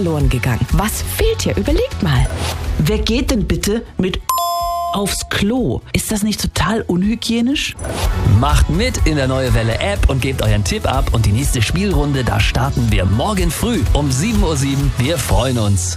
verloren gegangen. Was fehlt hier? Überlegt mal. Wer geht denn bitte mit aufs Klo? Ist das nicht total unhygienisch? Macht mit in der Neue Welle App und gebt euren Tipp ab. Und die nächste Spielrunde, da starten wir morgen früh um 7:07 Uhr. Wir freuen uns.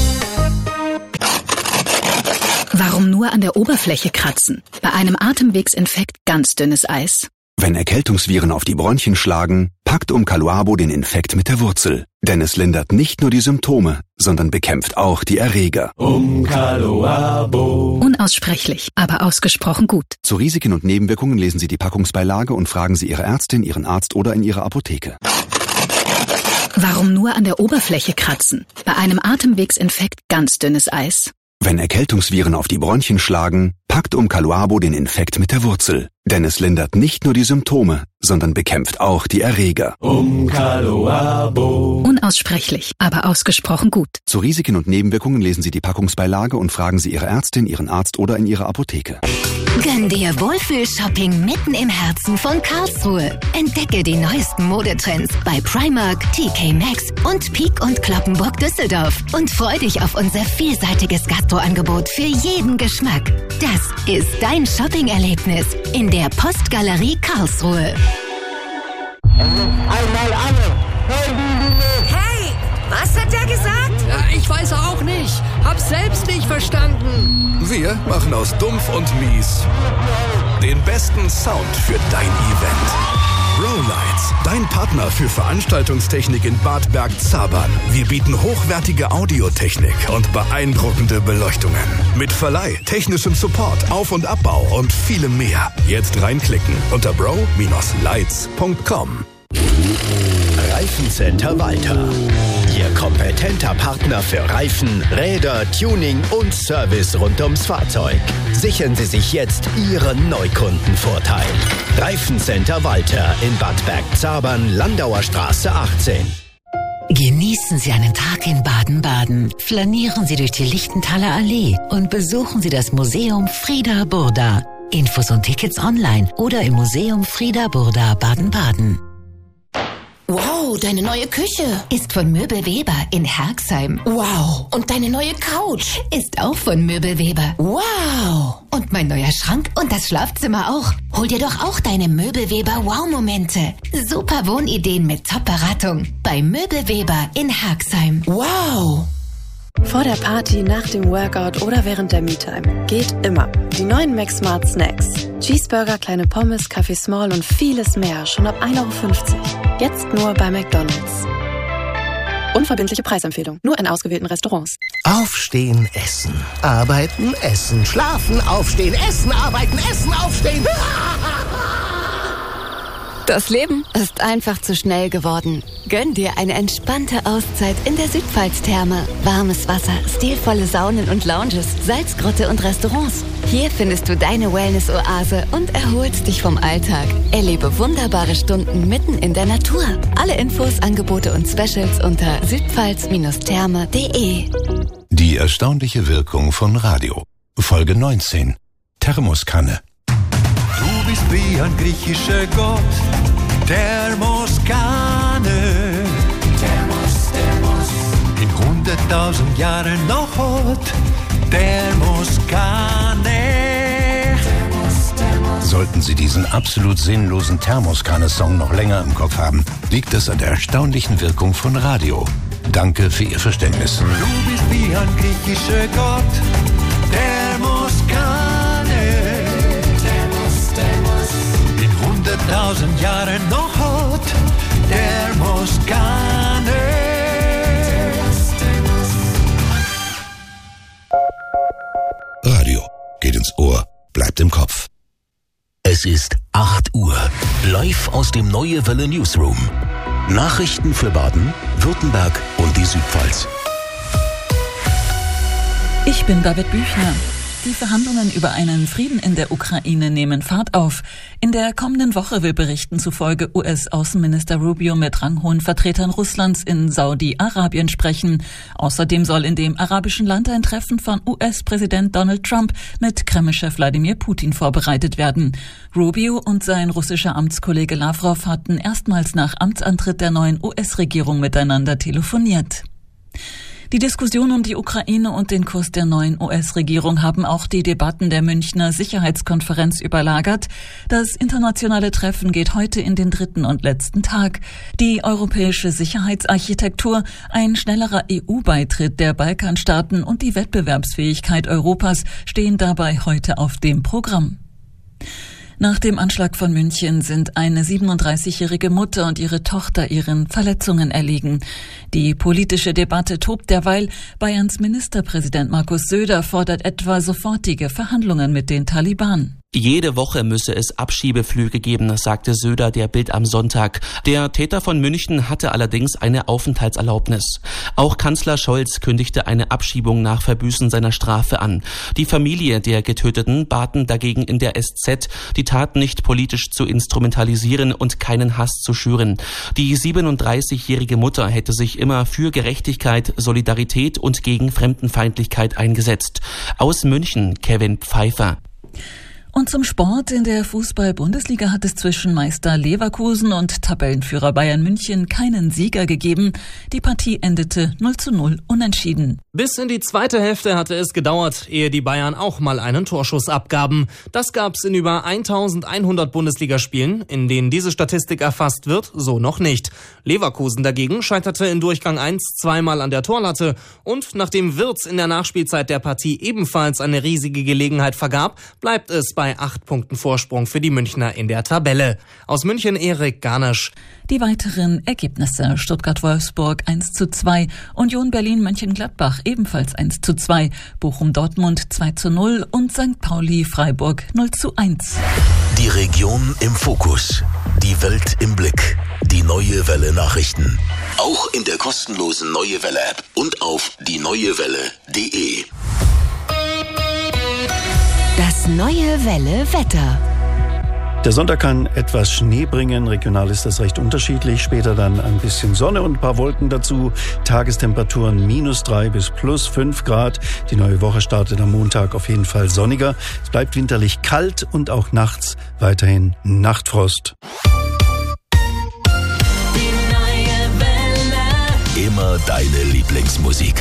Warum nur an der Oberfläche kratzen? Bei einem Atemwegsinfekt ganz dünnes Eis. Wenn Erkältungsviren auf die Bronchien schlagen, packt Umcaluabo den Infekt mit der Wurzel. Denn es lindert nicht nur die Symptome, sondern bekämpft auch die Erreger. Umcaluabo. Unaussprechlich, aber ausgesprochen gut. Zu Risiken und Nebenwirkungen lesen Sie die Packungsbeilage und fragen Sie Ihre Ärztin, Ihren Arzt oder in Ihrer Apotheke. Warum nur an der Oberfläche kratzen? Bei einem Atemwegsinfekt ganz dünnes Eis. Wenn Erkältungsviren auf die Bronchien schlagen, packt Umcaluabo den Infekt mit der Wurzel. Denn es lindert nicht nur die Symptome, sondern bekämpft auch die Erreger. Umcaluabo. Unaussprechlich, aber ausgesprochen gut. Zu Risiken und Nebenwirkungen lesen Sie die Packungsbeilage und fragen Sie Ihre Ärztin, Ihren Arzt oder in Ihrer Apotheke. Gönn dir Wohlfühl-Shopping mitten im Herzen von Karlsruhe. Entdecke die neuesten Modetrends bei Primark, TK Maxx und Peek und Cloppenburg Düsseldorf. Und freu dich auf unser vielseitiges Gastroangebot für jeden Geschmack. Das ist dein Shopping-Erlebnis in der Postgalerie Karlsruhe. Einmal alle. Hey, was hat der gesagt? Ja, ich weiß auch nicht. Hab's selbst nicht verstanden. Wir machen aus Dumpf und Mies den besten Sound für dein Event. Rolights, dein Partner für Veranstaltungstechnik in Bad Bergzabern. Wir bieten hochwertige Audiotechnik und beeindruckende Beleuchtungen. Mit Verleih, technischem Support, Auf- und Abbau und vielem mehr. Jetzt reinklicken unter bro-lights.com. Reifencenter Walter. Ihr kompetenter Partner für Reifen, Räder, Tuning und Service rund ums Fahrzeug. Sichern Sie sich jetzt Ihren Neukundenvorteil. Reifencenter Walter in Bad Bergzabern, Landauer Straße 18. Genießen Sie einen Tag in Baden-Baden. Flanieren Sie durch die Lichtenthaler Allee und besuchen Sie das Museum Frieda Burda. Infos und Tickets online oder im Museum Frieda Burda Baden-Baden. Wow, deine neue Küche Ist von Möbelweber in Herxheim. Wow, und deine neue Couch Ist auch von Möbelweber. Wow. Und mein neuer Schrank und das Schlafzimmer auch. Hol dir doch auch deine Möbelweber Wow-Momente. Super Wohnideen mit Top-Beratung. Bei Möbelweber in Herxheim. Wow. Vor der Party, nach dem Workout oder während der Me-Time. Geht immer. Die neuen Max Smart Snacks. Cheeseburger, kleine Pommes, Kaffee Small und vieles mehr. Schon ab 1,50 €. Jetzt nur bei McDonald's. Unverbindliche Preisempfehlung. Nur in ausgewählten Restaurants. Aufstehen, essen. Arbeiten, essen. Schlafen, aufstehen, essen, arbeiten, essen, aufstehen. Das Leben ist einfach zu schnell geworden. Gönn dir eine entspannte Auszeit in der Südpfalz-Therme. Warmes Wasser, stilvolle Saunen und Lounges, Salzgrotte und Restaurants. Hier findest du deine Wellness-Oase und erholst dich vom Alltag. Erlebe wunderbare Stunden mitten in der Natur. Alle Infos, Angebote und Specials unter südpfalz-therme.de. Die erstaunliche Wirkung von Radio. Folge 19. Thermoskanne. Du bist wie ein griechischer Gott. Thermoskanne. Thermos. In 100.000 Jahren noch hot. Thermoskanne. Sollten Sie diesen absolut sinnlosen Thermoskanne-Song noch länger im Kopf haben, liegt es an der erstaunlichen Wirkung von Radio. Danke für Ihr Verständnis. Du bist wie ein griechischer Gott. Thermoskanne. In 100.000 Jahren noch hot. Thermoskanne. Radio geht ins Ohr, bleibt im Kopf. Es ist 8 Uhr. Live aus dem Neue Welle Newsroom. Nachrichten für Baden, Württemberg und die Südpfalz. Ich bin Babette Büchner. Die Verhandlungen über einen Frieden in der Ukraine nehmen Fahrt auf. In der kommenden Woche will Berichten zufolge US-Außenminister Rubio mit ranghohen Vertretern Russlands in Saudi-Arabien sprechen. Außerdem soll in dem arabischen Land ein Treffen von US-Präsident Donald Trump mit Kreml-Chef Wladimir Putin vorbereitet werden. Rubio und sein russischer Amtskollege Lavrov hatten erstmals nach Amtsantritt der neuen US-Regierung miteinander telefoniert. Die Diskussion um die Ukraine und den Kurs der neuen US-Regierung haben auch die Debatten der Münchner Sicherheitskonferenz überlagert. Das internationale Treffen geht heute in den 3. und letzten Tag. Die europäische Sicherheitsarchitektur, ein schnellerer EU-Beitritt der Balkanstaaten und die Wettbewerbsfähigkeit Europas stehen dabei heute auf dem Programm. Nach dem Anschlag von München sind eine 37-jährige Mutter und ihre Tochter ihren Verletzungen erlegen. Die politische Debatte tobt derweil. Bayerns Ministerpräsident Markus Söder fordert etwa sofortige Verhandlungen mit den Taliban. Jede Woche müsse es Abschiebeflüge geben, sagte Söder der Bild am Sonntag. Der Täter von München hatte allerdings eine Aufenthaltserlaubnis. Auch Kanzler Scholz kündigte eine Abschiebung nach Verbüßen seiner Strafe an. Die Familie der Getöteten baten dagegen in der SZ, die Tat nicht politisch zu instrumentalisieren und keinen Hass zu schüren. Die 37-jährige Mutter hätte sich immer für Gerechtigkeit, Solidarität und gegen Fremdenfeindlichkeit eingesetzt. Aus München, Kevin Pfeiffer. Und zum Sport. In der Fußball-Bundesliga hat es zwischen Meister Leverkusen und Tabellenführer Bayern München keinen Sieger gegeben. Die Partie endete 0:0 unentschieden. Bis in die zweite Hälfte hatte es gedauert, ehe die Bayern auch mal einen Torschuss abgaben. Das gab's in über 1100 Bundesligaspielen, in denen diese Statistik erfasst wird, so noch nicht. Leverkusen dagegen scheiterte in Durchgang 1 zweimal an der Torlatte. Und nachdem Wirtz in der Nachspielzeit der Partie ebenfalls eine riesige Gelegenheit vergab, bleibt es bei 8 Punkten Vorsprung für die Münchner in der Tabelle. Aus München Erik Garnisch. Die weiteren Ergebnisse: Stuttgart-Wolfsburg 1:2, Union Berlin-Mönchengladbach ebenfalls 1:2, Bochum-Dortmund 2:0 und St. Pauli-Freiburg 0:1. Die Region im Fokus, die Welt im Blick, die Neue Welle Nachrichten. Auch in der kostenlosen Neue Welle App und auf dieneuewelle.de. Das Neue Welle Wetter. Der Sonntag kann etwas Schnee bringen. Regional ist das recht unterschiedlich. Später dann ein bisschen Sonne und ein paar Wolken dazu. Tagestemperaturen -3 bis +5 Grad. Die neue Woche startet am Montag auf jeden Fall sonniger. Es bleibt winterlich kalt und auch nachts weiterhin Nachtfrost. Die neue Welle. Immer deine Lieblingsmusik.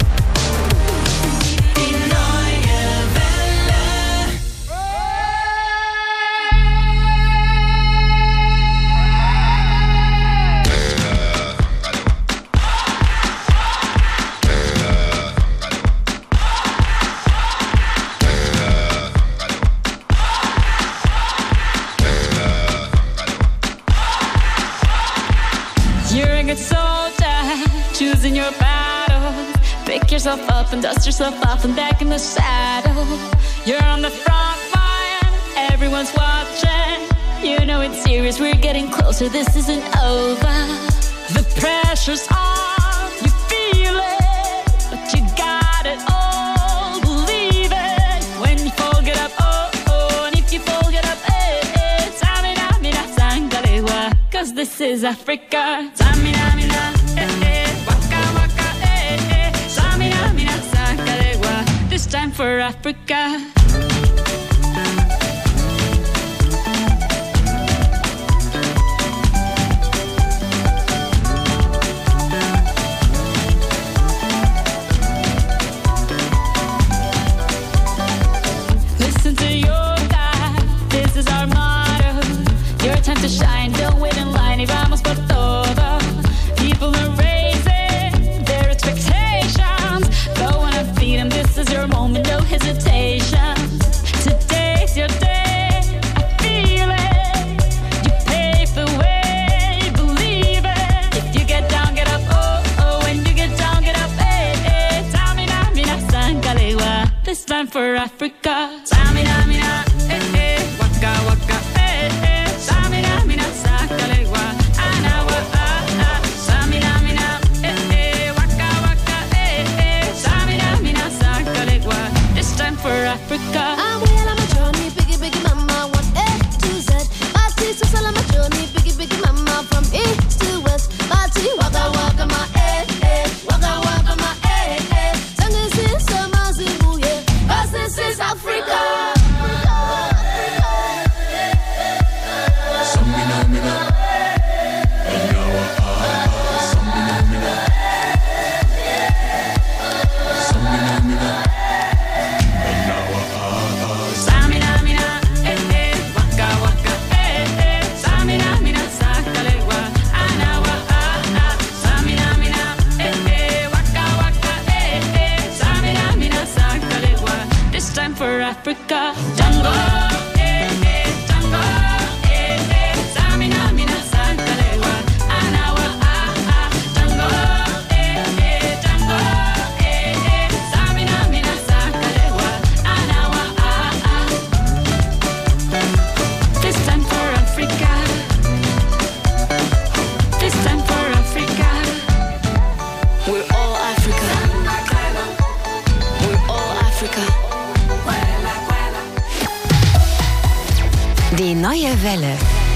Choosing your battle. Pick yourself up and dust yourself off and back in the saddle. You're on the front line, everyone's watching. You know it's serious, we're getting closer, this isn't over. The pressure's on, you feel it, but you got it all, believe it. When you fall, get up, oh, oh, and if you fall, get up, eh, eh. Samina, mina, sangalewa, 'cause this is Africa. Samina, mina, eh, eh. This time for Africa. Listen to your God, this is our motto. Your time to shine, don't wait in line, y vamos por todo. People are raising their expectations. Go on and feed them, this is your moment, no hesitation. Today's your day, I feel it. You pave the way, believe it. If you get down, get up, oh, oh. When you get down, get up, eh, eh. Samina, mina, sangalewa. This time for Africa. Samina, mina, eh, eh. Waka, waka, eh, eh. Samina, mina, sangalewa. Anawa, ah, ah. Samina, mina, eh, eh. Waka, waka, eh, eh. Samina, mina, sangalewa. This time for Africa. I'm well on my journey, biggie, biggie mama, 1 A to Z. Party, so on my journey, biggie, biggie mama, from east to west. Party, waka, waka, my eh, eh. Waka, waka, my eh, eh. Sangin' since summer's in yeah. 'Cause this is Africa. Africa. Django, Django, Samina, Mina, Sankalewa, Anawa, Django, Django, Samina, Mina, Sankalewa, Anawa, This time for Africa. This time for Africa. We're all Africa. We're all Africa. Die neue Welle.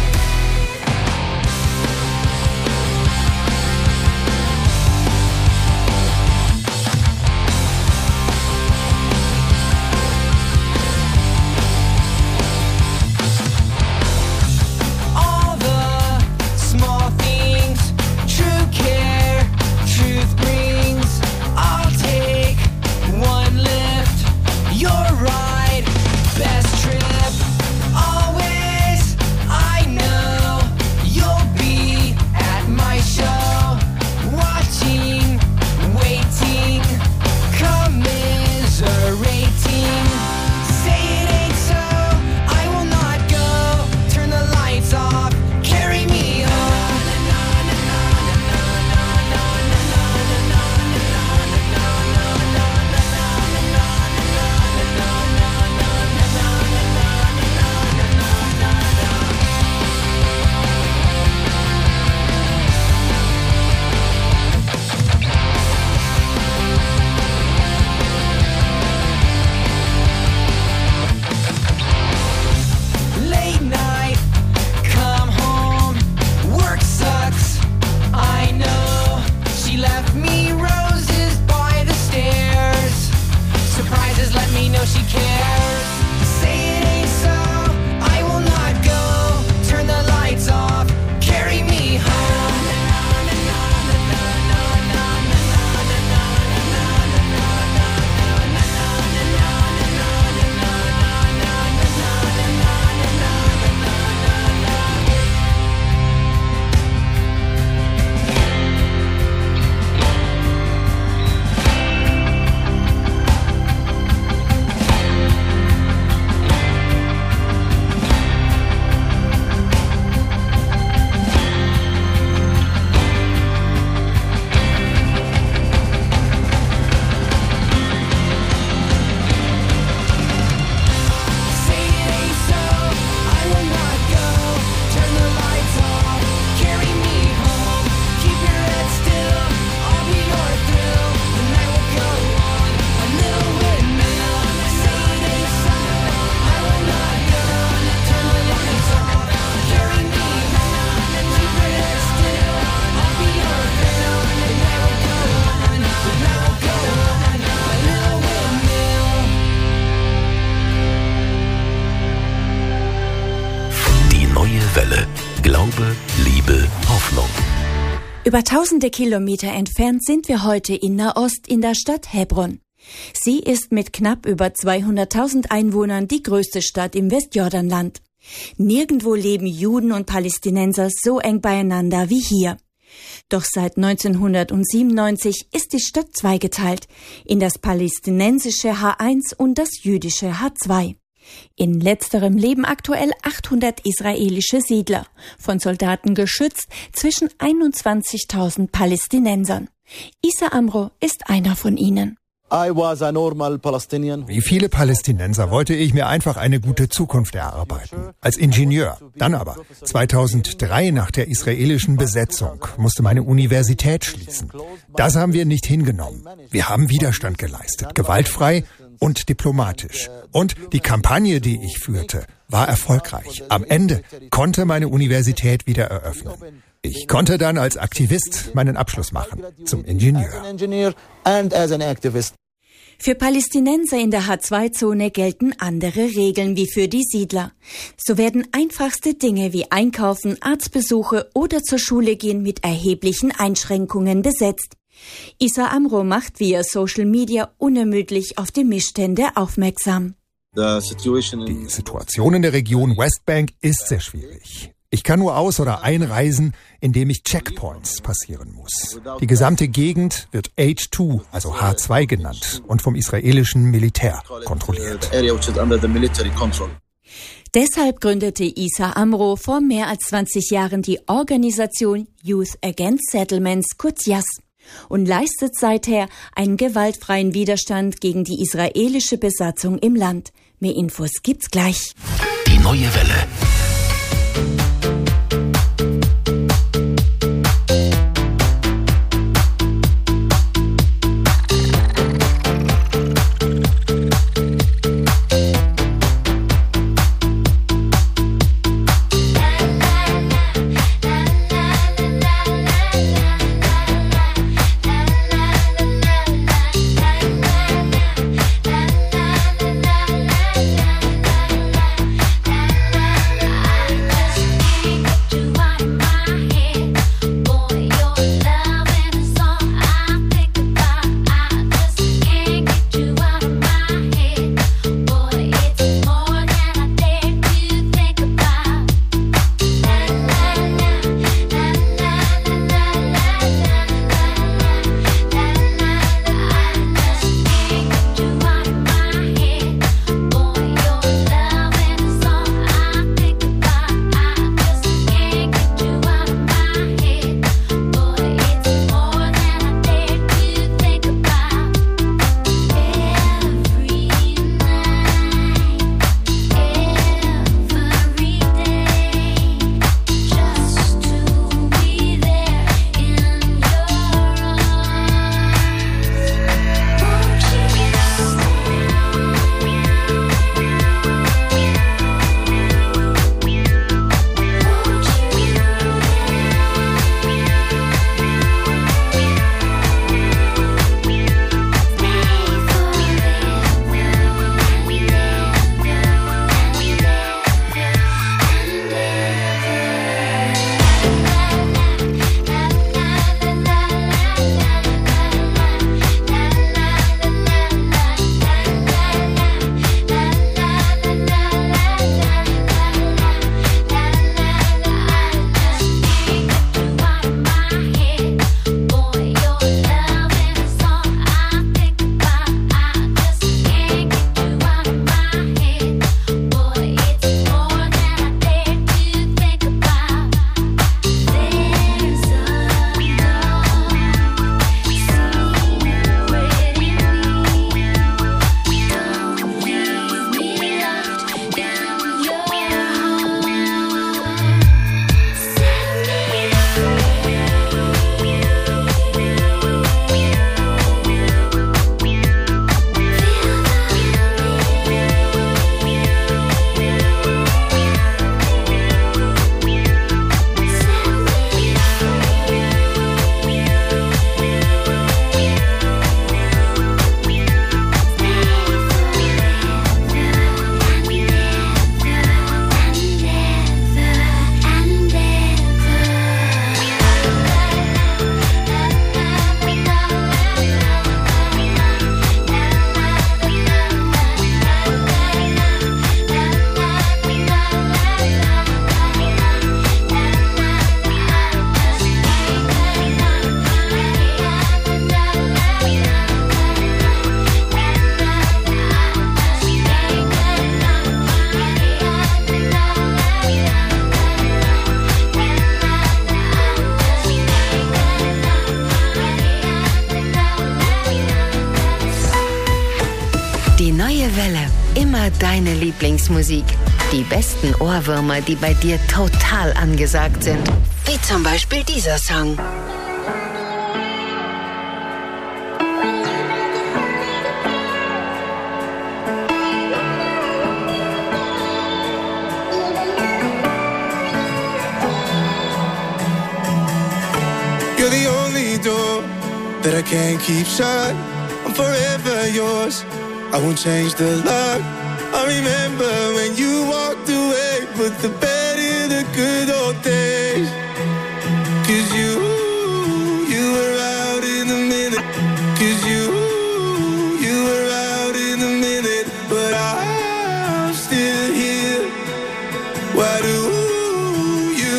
All the small things, true care, truth brings. I'll take one lift, your ride, best trip. Always, I know you'll be at my show, watching, waiting, commiserating. Say it ain't so, I will not go. Turn the lights off, carry me home. Late night, come home, work sucks, I know. She left me roses by the stairs. Surprises let me know she cares. Say it ain't so, I will not go. Turn the lights off, carry me home. Say it ain't so, I will not go. Turn the lights off, carry me home. Keep your head still, I'll be your thrill. The night will go on, a little windmill. Say it ain't so, I will not go. Turn the lights off, carry me home. Keep your head still, I'll be your thrill. The night will go on, the night will go on, a little windmill. Die neue Welle. Glaube, Liebe, Hoffnung. Über tausende Kilometer entfernt sind wir heute in Nahost in der Stadt Hebron. Sie ist mit knapp über 200.000 Einwohnern die größte Stadt im Westjordanland. Nirgendwo leben Juden und Palästinenser so eng beieinander wie hier. Doch seit 1997 ist die Stadt zweigeteilt in das palästinensische H1 und das jüdische H2. In letzterem leben aktuell 800 israelische Siedler, von Soldaten geschützt, zwischen 21.000 Palästinensern. Isa Amro ist einer von ihnen. Wie viele Palästinenser wollte ich mir einfach eine gute Zukunft erarbeiten. Als Ingenieur. Dann aber, 2003 nach der israelischen Besetzung, musste meine Universität schließen. Das haben wir nicht hingenommen. Wir haben Widerstand geleistet, gewaltfrei und diplomatisch. Und die Kampagne, die ich führte, war erfolgreich. Am Ende konnte meine Universität wieder eröffnen. Ich konnte dann als Aktivist meinen Abschluss machen, zum Ingenieur. Für Palästinenser in der H2-Zone gelten andere Regeln wie für die Siedler. So werden einfachste Dinge wie Einkaufen, Arztbesuche oder zur Schule gehen mit erheblichen Einschränkungen besetzt. Isa Amro macht via Social Media unermüdlich auf die Missstände aufmerksam. Die Situation in der Region Westbank ist sehr schwierig. Ich kann nur aus- oder einreisen, indem ich Checkpoints passieren muss. Die gesamte Gegend wird H2, also H2 genannt und vom israelischen Militär kontrolliert. Deshalb gründete Isa Amro vor mehr als 20 Jahren die Organisation Youth Against Settlements, kurz YAS, und leistet seither einen gewaltfreien Widerstand gegen die israelische Besatzung im Land. Mehr Infos gibt's gleich. Die neue Welle. Immer deine Lieblingsmusik. Die besten Ohrwürmer, die bei dir total angesagt sind. Wie zum Beispiel dieser Song. You're the only door that I can't keep shut. I'm forever yours. I won't change the lock. I remember when you walked away, put the bed in the good old days. 'Cause you were out in a minute. 'Cause you were out in a minute. But I'm still here. Why do you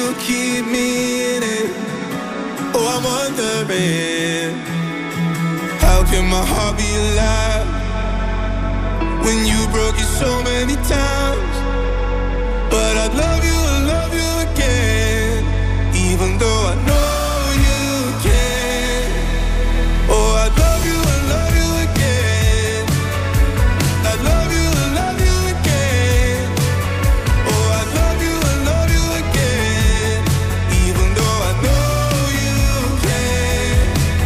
can my heart be alive when you broke it so many times? But I'd love you again, even though I know you can. Oh, I'd love you again. I'd love you again. Oh, I'd love you again, even though I know you can.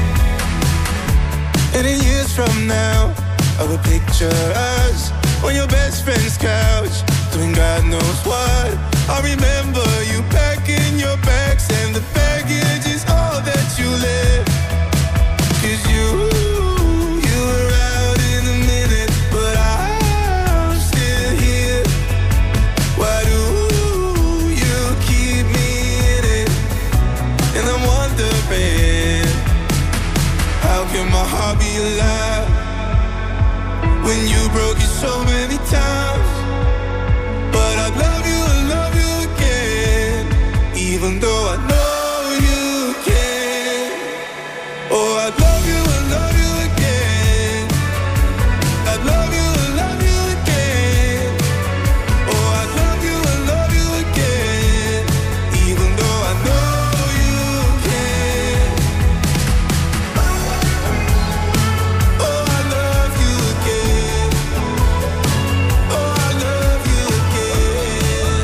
And in years from now, I will picture us on your best friend's couch, doing God knows what. I remember you packing your bags, and the baggage is all that you left. 'Cause you were out in a minute, but I'm still here. Why do you keep me in it? And I'm wondering, how can my heart be alive when you broke it so many times? But I'd love you again, even though I know you can. Oh, I'd love you again. I'd love you again. Oh, I'd love you again, even though I know you can. Oh, I love you again. Oh, I love you again,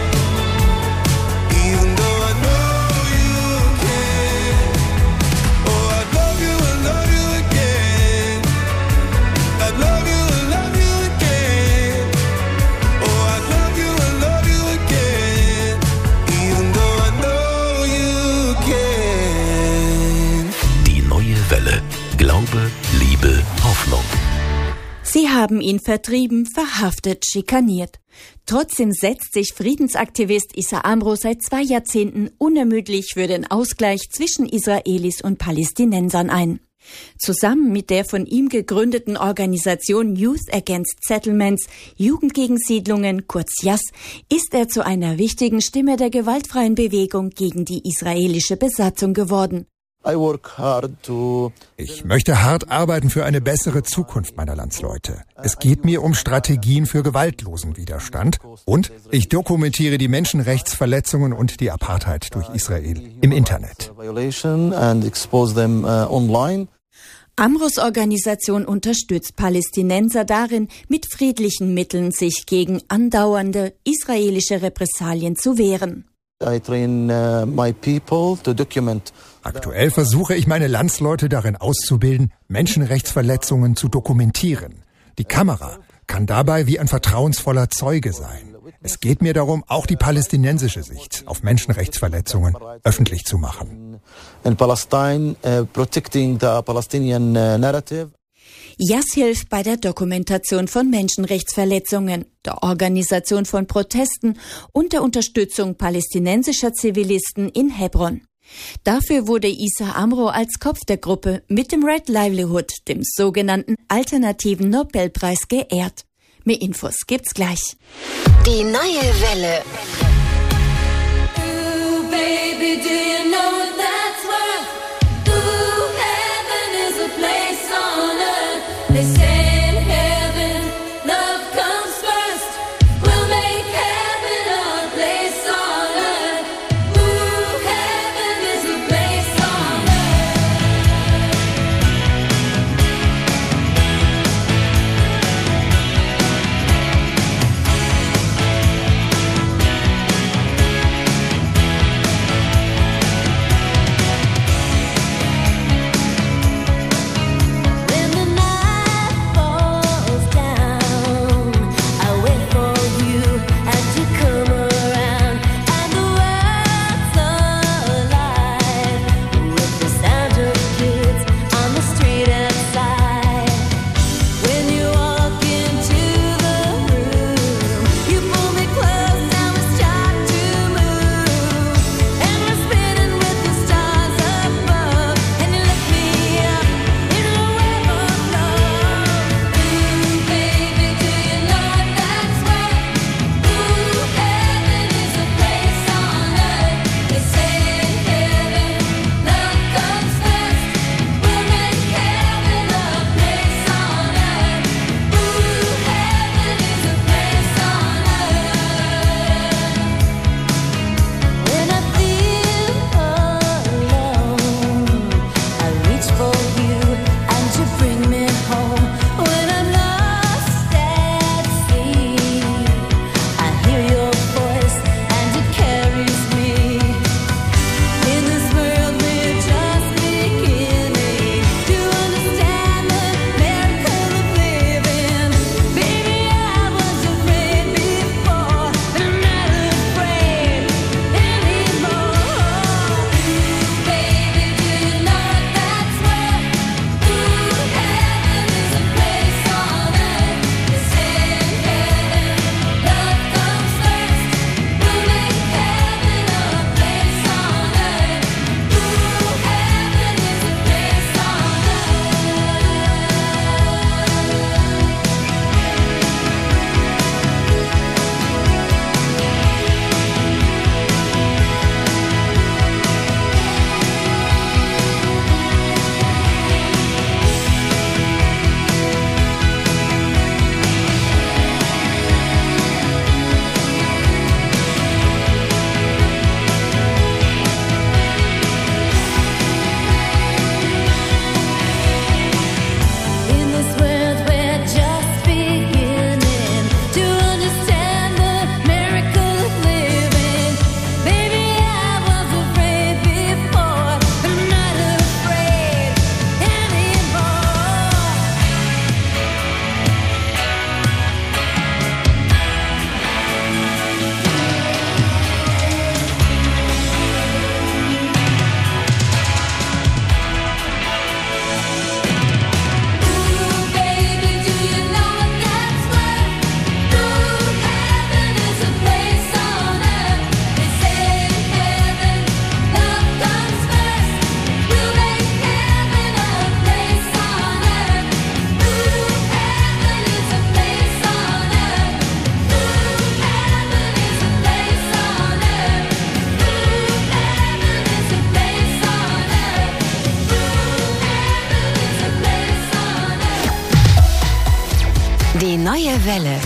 even though I know you can. Oh, I'd love you again. I'd love you again. Oh, I'd love you again, even though I know you can. Die neue Welle. Glaube, Liebe, Hoffnung. Sie haben ihn vertrieben, verhaftet, schikaniert. Trotzdem setzt sich Friedensaktivist Issa Amro seit 2 Jahrzehnten unermüdlich für den Ausgleich zwischen Israelis und Palästinensern ein. Zusammen mit der von ihm gegründeten Organisation Youth Against Settlements, Jugend gegen Siedlungen, kurz JAS, ist er zu einer wichtigen Stimme der gewaltfreien Bewegung gegen die israelische Besatzung geworden. Ich möchte hart arbeiten für eine bessere Zukunft meiner Landsleute. Es geht mir um Strategien für gewaltlosen Widerstand und ich dokumentiere die Menschenrechtsverletzungen und die Apartheid durch Israel im Internet. Amros Organisation unterstützt Palästinenser darin, mit friedlichen Mitteln sich gegen andauernde israelische Repressalien zu wehren. Aktuell versuche ich meine Landsleute darin auszubilden, Menschenrechtsverletzungen zu dokumentieren. Die Kamera kann dabei wie ein vertrauensvoller Zeuge sein. Es geht mir darum, auch die palästinensische Sicht auf Menschenrechtsverletzungen öffentlich zu machen. JAS hilft bei der Dokumentation von Menschenrechtsverletzungen, der Organisation von Protesten und der Unterstützung palästinensischer Zivilisten in Hebron. Dafür wurde Issa Amro als Kopf der Gruppe mit dem Red Livelihood, dem sogenannten alternativen Nobelpreis, geehrt. Mehr Infos gibt's gleich. Die neue Welle. Ooh, baby, do you know what that's worth? Ooh, heaven is a place on earth. They say in heaven, love comes first. We'll make heaven our place on earth. Ooh, heaven is a place on Die neue Welle.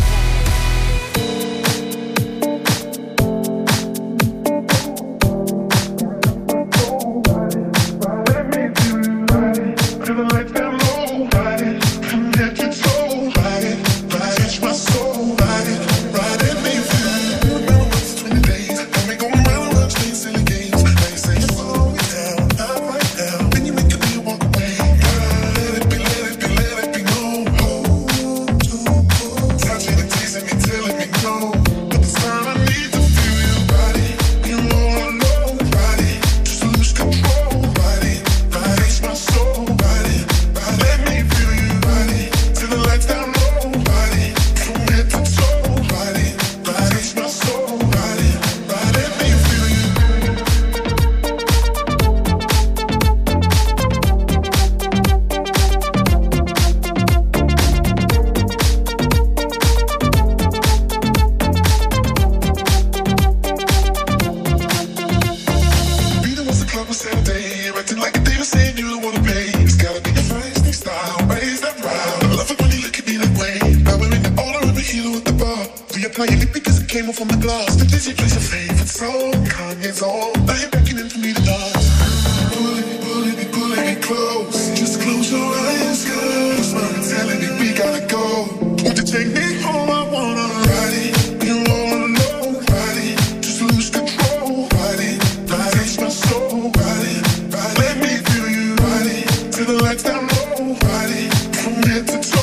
Let me feel you, body, till the lights down low, body, from head to toe.